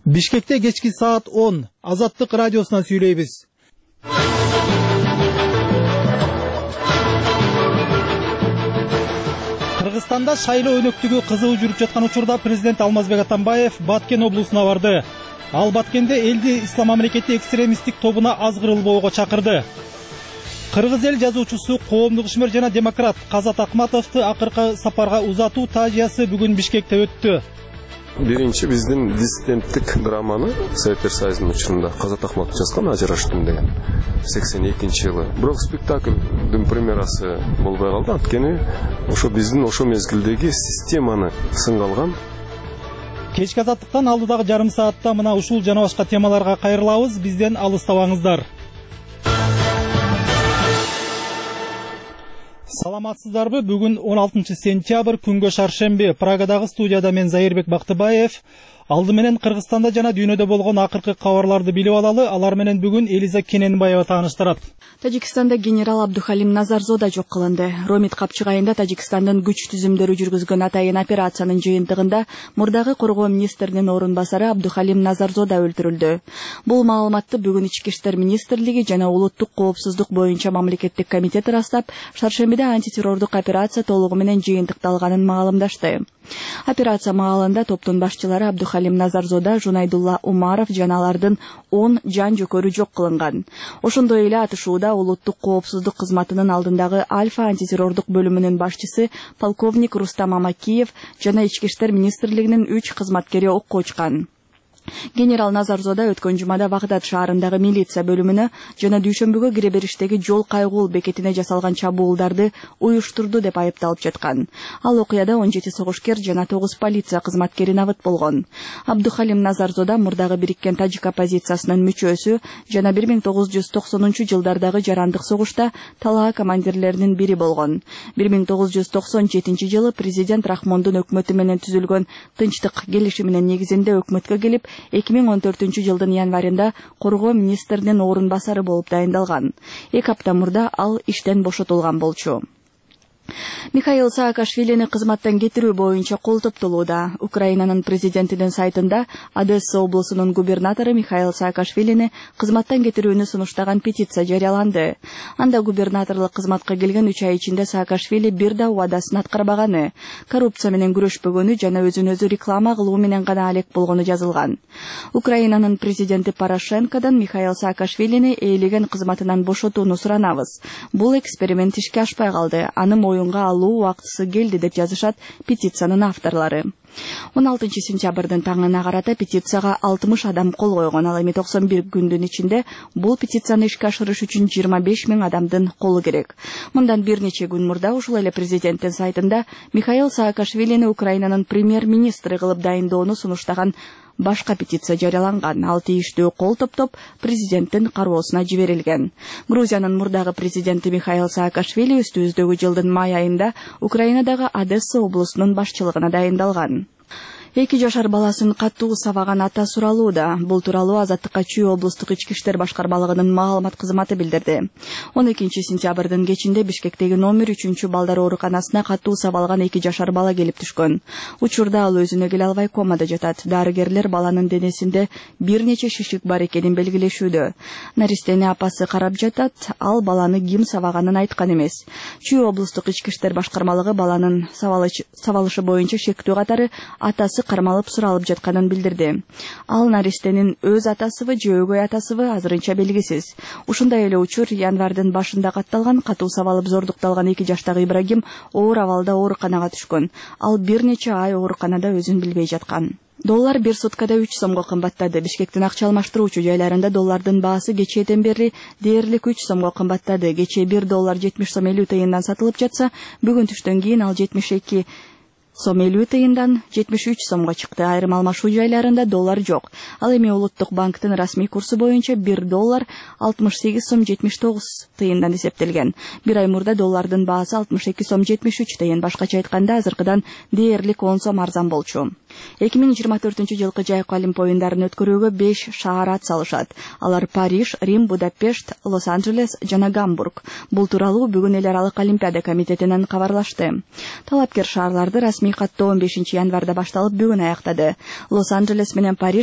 Бишкекте кечки саат 10 Азаттык радиосунан сүйлөйбүз. Кыргызстанда шайлоо өнөктүгү кызуу жүрүп жаткан учурда президент Алмазбек Атамбаев Баткен облусуна барды. Ал Баткенде элди Ислам мамлекети экстремисттик тобуна азгырылбоого чакырды. Кыргыз эл жазуучусу, коомдук ишмер жана демократ Казат Акматовду акыркы сапарга узатуу тажыясы бүгүн Бишкекте өттү. Биринчи биздин диссиденттик драманы Советтер Союзунун учурунда Казат Акматов жазган Ажыраштым деген 82-жылы. Бирок спектаклдын премьерасы болбой калды. Анткени ошо биздин ошо мезгилдеги системаны сынга алган. Кечки азаттыктан алдыдагы жарым саатта мына ушул жана башка темаларга кайрылабыз. Бизден алыстабаңыздар. Саламатсыздарбы? Бүгүн 16 сентябрь, күнгө шаршемби. Прагадагы студияда мен Зайырбек Бактыбаев. Алды менен Кыргызстанда жана дүйнөдө болгон акыркы кабарларды билип алалы. Алар менен бүгүн Элиза Кененбаева тааныштырат. Тажикстанда генерал Абдухалим Назарзода жок кылынды. Ромит капчык айында Тажикстандын күч түзүмдөрү жүргүзгөн атайын операциянын жыйынтыгында мурдагы коргоо министринин орун басары Абдухалим Назарзода өлтүрүлдү. Бул маалыматты бүгүн Ички иштер министрлиги жана улуттук коопсуздук боюнча мамлекеттик комитет ырастап, шаршембиде антитеррордук операция толугу менен жыйынтыкталганын маалымдашты. Операция маалында топтун башчылары Абдухалим Назарзода, Жунайдулла Умаров жана алардын 10 жан жөкөрү жок кылынган. Ошондой эле атышууда улуттук коопсуздук кызматынын алдындагы Альфа антитеррордук бөлүмүнүн башчысы полковник Рустам Амакиев жана Ички иштер министрлигинин 3 кызматкери окко учкан. Генерал Назарзода өткөн жумада Багдад шаарындагы милиция бөлүмүнө жана дүйшөмбүгө кире бериштеги жол кайгуул бекетине жасалган чабуулдарды уюштурду деп айыпталып жаткан. Ал окуяда 17 согушкер жана 9 полиция кызматкери набыт болгон. Абдухалим Назарзода мурдагы бириккен тажик оппозициясынын мүчөсү жана 1990-жылдардагы жарандык согушта талаа командирлеринин бири болгон. 1997-жылы президент Рахмондун өкмөтү менен түзүлгөн тынчтык келишиминин негизинде өкмөткө келип, 2014-жылдын январында коргоо министринин орун басары болуп дайындалган. 2 апта мурда ал иштен бошотулган болчу. Михаил Саакашвилини кызматтан кетирүү боюнча кол топтолууда. Украинанын президентинин сайтында Одесса облусунун губернатору Михаил Саакашвилини кызматтан кетирүүнү сунуштаган петиция жарыяланды. Анда губернаторлук кызматка келген 3 ай ичинде Саакашвили бир да убадасын аткарбаганы, коррупция менен күрөшпөгөнү жана өзүн өзү реклама кылуу менен гана алек болгону жазылган. Украинанын президенти Порошенкодон Михаил Саакашвилини ээлеген кызматынан бошотууну суранабыз. Бул эксперимент ишке ашпай калды. Аны моюнга алуу убактысы келди деп жазышат петициянын авторлору. 16 сентябрдын таңына карата петицияга 60 адам кол койгон. Ал эми 91 күндүн ичинде бул петицияны ишке ашырыш үчүн 25 000 адамдын колу керек. Мындан бир нече күн мурда ушул эле президенттин сайтында Михаил Саакашвилини Украинанын премьер-министри кылып дайындоону сунуштаган башка петиция жарыяланган. Ал тийиштүү кол топтоп президенттин кароосуна жиберилген. Грузиянын мурдагы президенти Михаил Саакашвили үстүбүздөгү жылдын май айында Украинадагы Одесса облусунун башчылыгына дайындалган. 2 жашар баласын катуу сабаган ата суралууда. Бул тууралуу Азаттыкка Чүй облустук ички иштер башкармалыгынын маалымат кызматы билдирди. 12 сентябрдын кечинде Бишкектеги номер 3 балдар ооруканасына катуу сабалган 2 жашар бала келип түшкөн. Учурда ал өзүнө келе албай комада жатат. Дарыгерлер баланын денесинде бир нече шишик бар экенин белгилешүүдө. Наристени апасы карап жатат. Ал баланы ким сабаганын айткан эмес. Чүй облустук ички иштер башкармалыгы баланын сабалышы боюнча шектүү катары атасы кармалып суралып жатканын билдирди. Ал наристенин өз атасыбы же өгөй атасыбы азырынча белгисиз. Ушундай эле учур январдын башында катталган. Катуу сабалып зордукталган 2 жаштагы Ибрагим оор абалда ооруканага түшкөн. Ал бир нече ай ооруканада өзүн билбей жаткан. Доллар бир суткада 3 сомго кымбаттады. Бишкектин акча алмаштыруучу жайларында доллардын баасы кечээден бери дээрлик 3 сомго кымбаттады. Кечээ 1 доллар 70 сом 50 тыйындан сатылып жатса, бүгүн түштөн кийин ал 72 сом 50 тыйындан 73 сомго чыкты. Айрым алмашуу жайларында доллар жок. Ал эми Улуттук банктын расмий курсу боюнча 1 доллар 68 сом 79 тыйындан эсептелген. Bir ай мурда доллардын баасы 62 сом 73 тыйын. Башкача айтканда азыркыдан дээрлик 10 сом арзан болчу. 2024-жылкы жайкы Олимп оюндарын өткөрүүгө 5 шаар ат салышат. Алар Париж, Рим, Будапешт, Лос-Анджелес жана Гамбург. Бул тууралуу бүгүн эл аралык Олимпиада комитетинен кабарлашты. Талапкер шаарларды расмий каттоо 15 январда башталып бүгүн аяктады. Лос-Анджелес менен Париж